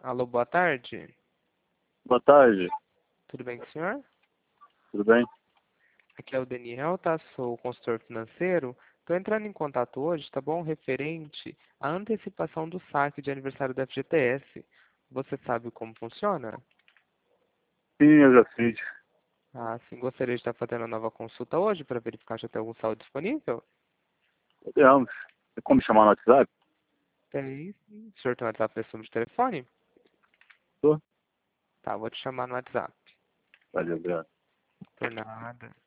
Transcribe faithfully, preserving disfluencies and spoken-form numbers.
Alô, boa tarde. Boa tarde, Tudo bem com o senhor? tudo bem? Aqui é o Daniel, tá? Sou consultor financeiro. Estou entrando em contato hoje, tá bom? Referente à antecipação do saque de aniversário da F G T S. Você sabe como funciona? Sim, eu já fiz. Ah, sim. Gostaria de estar fazendo a nova consulta hoje para verificar se já tem algum saldo disponível? Podemos. Tem como chamar no WhatsApp? Tem sim. O senhor tem um WhatsApp desse número de telefone? Tô. Tá, vou te chamar no WhatsApp. Valeu, obrigado. Por nada.